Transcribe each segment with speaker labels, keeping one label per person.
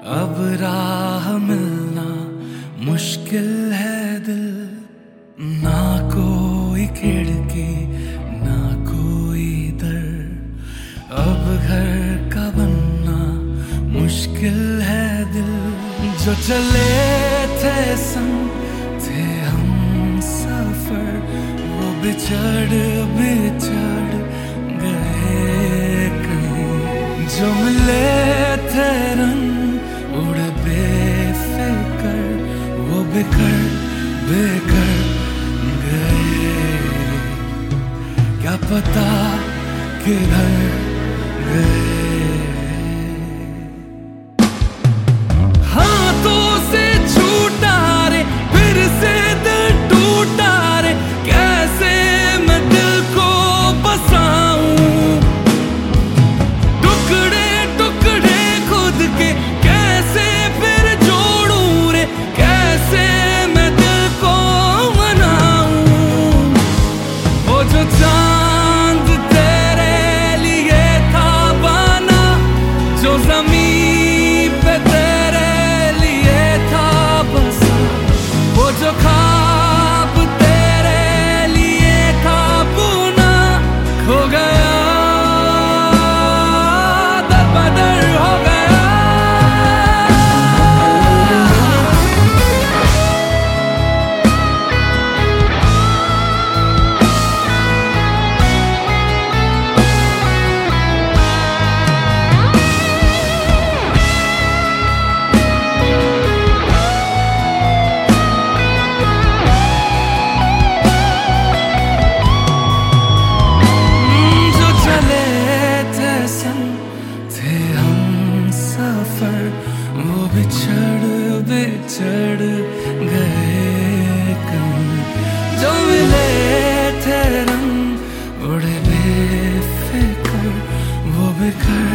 Speaker 1: अब राह मिलना मुश्किल है दिल, ना कोई खिड़की ना कोई दर। अब घर का बनना मुश्किल है दिल, जो चले थे संग थे हम सफर, वो बिछड़ बिछड़ गए कहीं। जो मिले थे रंग उड़ बेफिक्र, वो बिखर बिखर गए। क्या पता किधर गए। हाथों से छूटा रे फिर से दिल टूटा रे, कैसे मैं दिल को बसाऊं। टुकड़े टुकड़े खुद के कैसे फिर जोड़ूं रे, कैसे मैं दिल को मनाऊं। वो जो चांद तेरे लिए था बना, जो ज़मीन पे तेरे लिए था बसा, वो जो ख्वाब तेरे लिए था बुना, खो गया दर बदर हो गया। वो बिछड़ बिछड़ गए कहीं। जो मिले थे रंग उड़े बेफिक्र, वो बिखर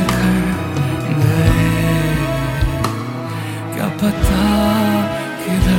Speaker 1: बिखर गए। क्या पता किधर